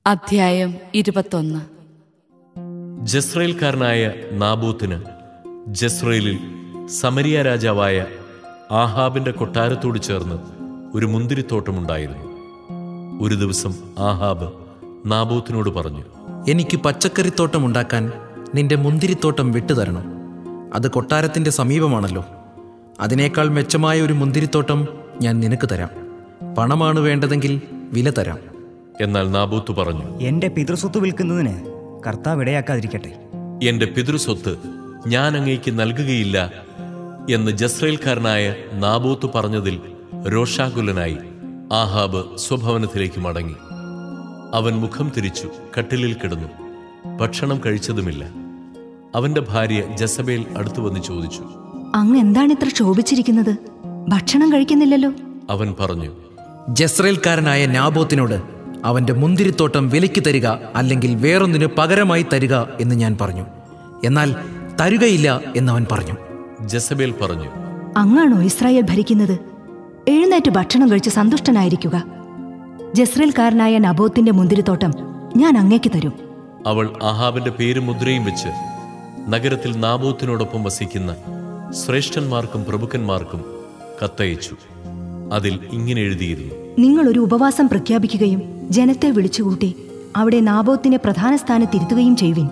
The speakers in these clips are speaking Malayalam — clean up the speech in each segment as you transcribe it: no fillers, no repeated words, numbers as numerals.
അധ്യായം 21. ജസ്രയേൽക്കാരനായ നാബോത്തിന് ജസ്രയേലിൽ സമരിയ രാജാവായ ആഹാബിന്റെ കൊട്ടാരത്തോട് ചേർന്ന് ഒരു മുന്തിരിത്തോട്ടമുണ്ടായിരുന്നു. ഒരു ദിവസം ആഹാബ് നാബോത്തിനോട് പറഞ്ഞു, എനിക്ക് പച്ചക്കറിത്തോട്ടം ഉണ്ടാക്കാൻ നിന്റെ മുന്തിരിത്തോട്ടം വിട്ടുതരണം. അത് കൊട്ടാരത്തിൻ്റെ സമീപമാണല്ലോ. അതിനേക്കാൾ മെച്ചമായ ഒരു മുന്തിരിത്തോട്ടം ഞാൻ നിനക്ക് തരാം. പണമാണ് വേണ്ടതെങ്കിൽ വില തരാം. എന്നാൽ നാബോത്ത് പറഞ്ഞു, എന്റെ പിതൃസ്വത്ത് വിൽക്കുന്നതിന് കർത്താവ് ഇടയാക്കാതിരിക്കട്ടെ. എന്റെ പിതൃസ്വത്ത് ഞാൻ അങ്ങേക്ക് നൽകുകയില്ല എന്ന് ജസ്രയേൽക്കാരനായ നാബോത്ത് പറഞ്ഞതിൽ രോഷാകുലനായി ആഹാബ് സ്വഭവനത്തിലേക്ക് മടങ്ങി. അവൻ മുഖം തിരിച്ചു കട്ടിലിൽ കിടന്നു. ഭക്ഷണം കഴിച്ചതുമില്ല. അവന്റെ ഭാര്യ ജസബേൽ അടുത്തു വന്ന് ചോദിച്ചു, അങ്ങ് എന്താണ് ഇത്ര ക്ഷോഭിച്ചിരിക്കുന്നത്? ഭക്ഷണം കഴിക്കുന്നില്ലല്ലോ. അവൻ പറഞ്ഞു, ജസ്രയേൽക്കാരനായ നാബോത്തിനോട് അവന്റെ മുന്തിരിത്തോട്ടം വിലയ്ക്ക് തരിക, അല്ലെങ്കിൽ വേറൊന്നിന് പകരമായി തരിക എന്ന് ഞാൻ പറഞ്ഞു. എന്നാൽ തരുകയില്ല എന്നവൻ പറഞ്ഞു. ജസബേൽ പറഞ്ഞു, അങ്ങാണോ ഇസ്രായേൽ ഭരിക്കുന്നത്? എഴുന്നേറ്റ് ഭക്ഷണം കഴിച്ച് സന്തുഷ്ടനായിരിക്കുക. ജസ്രയേൽക്കാരനായ നബോത്തിന്റെ മുന്തിരിത്തോട്ടം ഞാൻ അങ്ങേക്ക് തരും. അവൾ ആഹാബിന്റെ പേരും മുദ്രയും വെച്ച് നഗരത്തിൽ നാബോത്തിനോടൊപ്പം വസിക്കുന്ന ശ്രേഷ്ഠന്മാർക്കും പ്രഭുക്കന്മാർക്കും കത്തയച്ചു. അതിൽ ഇങ്ങനെ എഴുതിയിരുന്നു: നിങ്ങൾ ഒരു ഉപവാസം പ്രഖ്യാപിക്കുകയും ജനത്തെ വിളിച്ചുകൂട്ടി അവിടെ നാബോത്തിനെ പ്രധാന സ്ഥാനത്തിരുത്തുകയും ചെയ്യുവിൻ.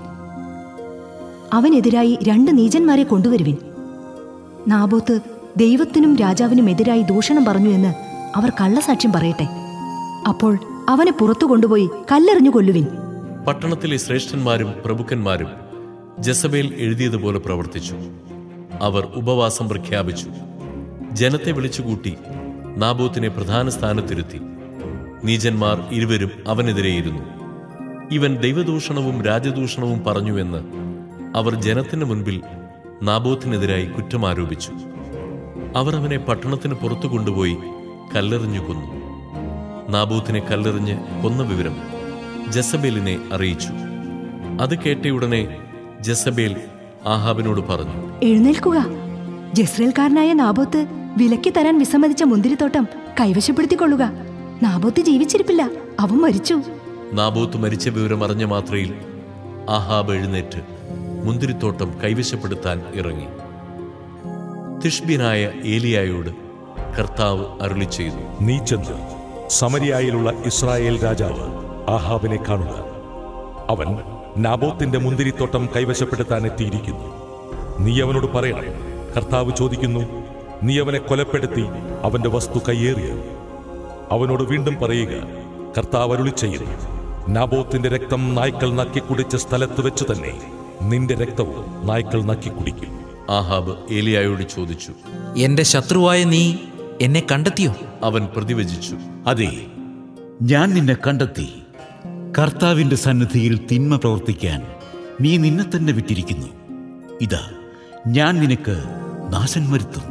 അവനെതിരായി 2 നീചന്മാരെ കൊണ്ടുവരുവിൻ. നാബോത്ത് ദൈവത്തിനും രാജാവിനും എതിരായി ദൂഷണം പറഞ്ഞു എന്ന് അവർ കള്ളസാക്ഷ്യം പറയട്ടെ. അപ്പോൾ അവനെ പുറത്തു കൊണ്ടുപോയി കല്ലെറിഞ്ഞു കൊല്ലുവിൻ. പട്ടണത്തിലെ ശ്രേഷ്ഠന്മാരും പ്രഭുക്കന്മാരും ജസബേൽ എഴുതിയതുപോലെ പ്രവർത്തിച്ചു. അവർ ഉപവാസം പ്രഖ്യാപിച്ചു. ജനത്തെ വിളിച്ചുകൂട്ടി നാബോത്തിനെ പ്രധാന സ്ഥാനത്തിരുത്തി. നീചന്മാർ ഇരുവരും അവനെതിരെയിരുന്നു. ഇവൻ ദൈവദൂഷണവും രാജദൂഷണവും പറഞ്ഞുവെന്ന് അവർ ജനത്തിന് മുൻപിൽ നാബോത്തിനെതിരായി കുറ്റമാരോപിച്ചു. അവർ അവനെ പട്ടണത്തിന് പുറത്തു കൊണ്ടുപോയി കല്ലെറിഞ്ഞു കൊന്നു. നാബോത്തിനെ കല്ലെറിഞ്ഞ് കൊന്ന വിവരം ജസബേലിനെ അറിയിച്ചു. അത് കേട്ടയുടനെ ജസബേൽ ആഹാബിനോട് പറഞ്ഞു, എഴുന്നേൽക്കുക. ജസ്രയേൽക്കാരനായ നാബോത്ത് വിലയ്ക്ക് തരാൻ വിസമ്മതിച്ച മുന്തിരിത്തോട്ടം കൈവശപ്പെടുത്തിക്കൊള്ളുക. നാബോത്ത് ജീവിച്ചിരിപ്പില്ല, അവൻ മരിച്ചു. നാബോത്ത് മരിച്ച വിവരം അറിഞ്ഞ മാത്രയിൽ ആഹാബ് എഴുന്നേറ്റ് മുന്തിരിത്തോട്ടം കൈവശപ്പെടുത്താൻ ഇറങ്ങി. തിഷ്ബിനായ ഏലിയായോട് കർത്താവ് അരുളി ചെയ്തു, നീ ചെന്ന് സമരിയായിലുള്ള ഇസ്രായേൽ രാജാവ് ആഹാബിനെ കാണുക. അവൻ നാബോത്തിന്റെ മുന്തിരിത്തോട്ടം കൈവശപ്പെടുത്താൻ എത്തിയിരിക്കുന്നു. നീ അവനോട് പറയണം, കർത്താവ് ചോദിക്കുന്നു, നീ അവനെ കൊലപ്പെടുത്തി അവന്റെ വസ്തു കയ്യേറിയോ? അവനോട് വീണ്ടും പറയുക, കർത്താവ് അരുളി ചെയ്യുന്നു, നാബോത്തിന്റെ രക്തം നായ്ക്കൾ നക്കിക്കുടിച്ച സ്ഥലത്ത് വെച്ച് തന്നെ നിന്റെ രക്തവും നായ്ക്കൾ നക്കിക്കുടിക്കും. ആഹാബ് ഏലിയായോട് ചോദിച്ചു, എന്റെ ശത്രുവായ നീ എന്നെ കണ്ടെത്തിയോ? അവൻ പ്രതിവചിച്ചു, അതെ, ഞാൻ നിന്നെ കണ്ടെത്തി. കർത്താവിന്റെ സന്നിധിയിൽ തിന്മ പ്രവർത്തിക്കാൻ നീ നിന്നെ തന്നെ വിട്ടിരിക്കുന്നു. ഇതാ, ഞാൻ നിനക്ക് നാശം വരുത്തും.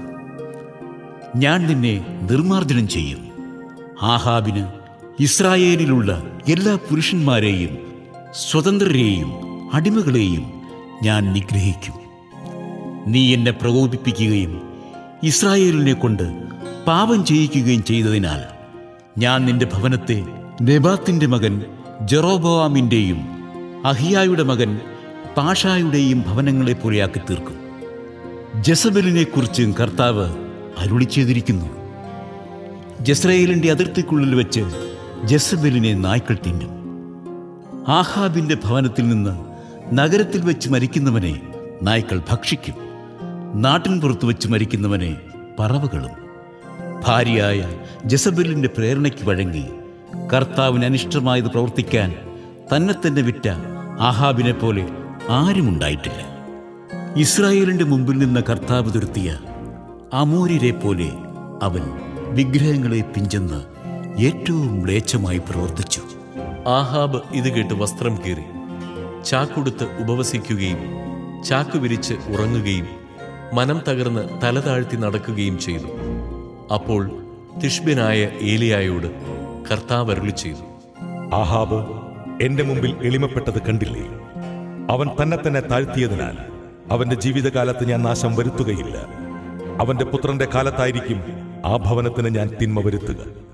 ഞാൻ നിന്നെ നിർമ്മാർജ്ജനം ചെയ്യും. ആഹാബിന് ഇസ്രായേലിലുള്ള എല്ലാ പുരുഷന്മാരെയും സ്വതന്ത്രരെയും അടിമകളെയും ഞാൻ നിഗ്രഹിക്കും. നീ എന്നെ പ്രകോപിപ്പിക്കുകയും ഇസ്രായേലിനെ കൊണ്ട് പാപം ചെയ്യിക്കുകയും ചെയ്തതിനാൽ ഞാൻ നിന്റെ ഭവനത്തെ നെബാത്തിന്റെ മകൻ ജെറോബോവാമിൻ്റെയും അഹിയായുടെ മകൻ പാഷായുടെയും ഭവനങ്ങളെ പോലെയാക്കി തീർക്കും. ജസബലിനെ കുറിച്ച് കർത്താവ് അരുളി ചെയ്തിരിക്കുന്നു, ജസ്രയേലിന്റെ അതിർത്തിക്കുള്ളിൽ വെച്ച് ജസബലിനെ നായ്ക്കൾ തിന്നും. ആഹാബിന്റെ ഭവനത്തിൽ നിന്ന് നഗരത്തിൽ വെച്ച് മരിക്കുന്നവനെ നായ്ക്കൾ ഭക്ഷിക്കും. നാട്ടിൻ പുറത്തു വെച്ച് മരിക്കുന്നവനെ പറവകളും. ഭാര്യയായ ജസബലിന്റെ പ്രേരണയ്ക്ക് വഴങ്ങി കർത്താവിന് അനിഷ്ടമായത് പ്രവർത്തിക്കാൻ തന്നെ തന്നെ വിറ്റ ആഹാബിനെ പോലെ ആരുമുണ്ടായിട്ടില്ല. ഇസ്രായേലിന്റെ മുമ്പിൽ നിന്ന് കർത്താവ് തുരത്തിയ അമോര്യരെ പോലെ അവൻ വിഗ്രഹങ്ങളെ പിഞ്ചെന്ന് ഏറ്റവും മ്ലേച്ഛമായി പ്രവർത്തിച്ചു. ആഹാബ് ഇത് കേട്ട് വസ്ത്രം കീറി ചാക്കുടുത്ത് ഉപവസിക്കുകയും ചാക്കു വിരിച്ച് ഉറങ്ങുകയും മനം തകർന്ന് തല താഴ്ത്തി നടക്കുകയും ചെയ്തു. അപ്പോൾ തിഷ്ബിനായ ഏലിയായോട് കർത്താവ് അരുളി ചെയ്തു, ആഹാബ് എന്റെ മുമ്പിൽ എളിമപ്പെട്ടത് കണ്ടില്ലേ? അവൻ തന്നെ തന്നെ താഴ്ത്തിയതിനാൽ അവന്റെ ജീവിതകാലത്ത് ഞാൻ നാശം വരുത്തുകയില്ല. അവന്റെ പുത്രന്റെ കാലത്തായിരിക്കും ആ ഭവനത്തിന് ഞാൻ തിന്മ വരുത്തുക.